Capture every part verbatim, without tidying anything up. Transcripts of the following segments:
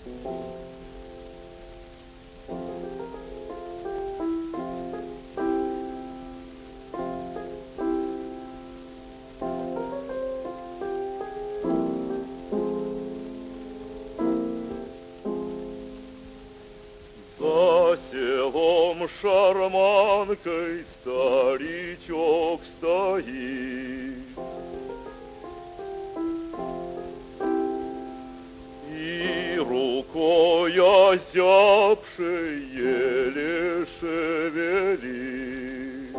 За селом шарманкой старичок стоит, и рукой озябшей еле шевелит.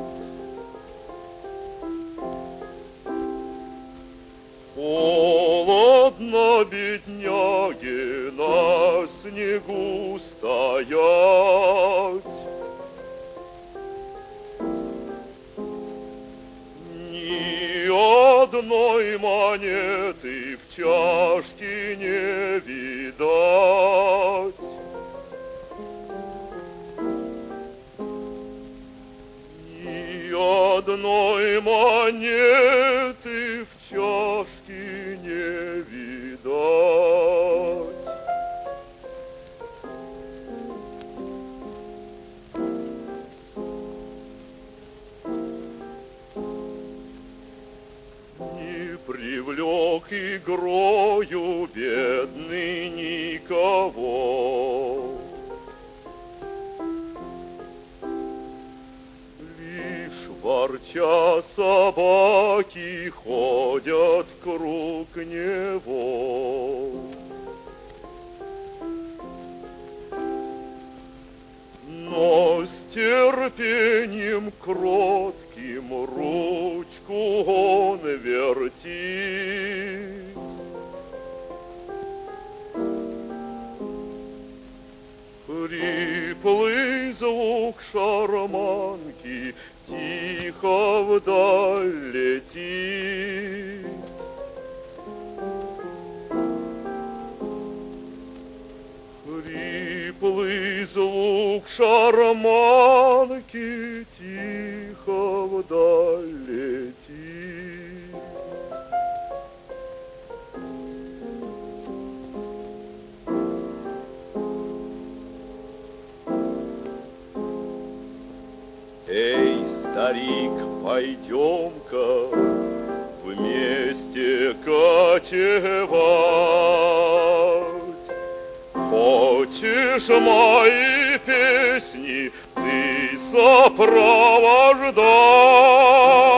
Холодно бедняге на снегу стоять, ни одной монеты в чашке не видать. Ни одной монеты в чашке не видать. Не привлек игрою бедный никого, лишь ворча собаки ходят вкруг него. Но с терпением кротким ручку он вертит. Хриплый звук шарманки тихо вдаль летит. Хриплый звук шарманки тихо вдаль летит. Эй, старик, пойдем-ка вместе кочевать. Хочешь мои песни ты сопровождать?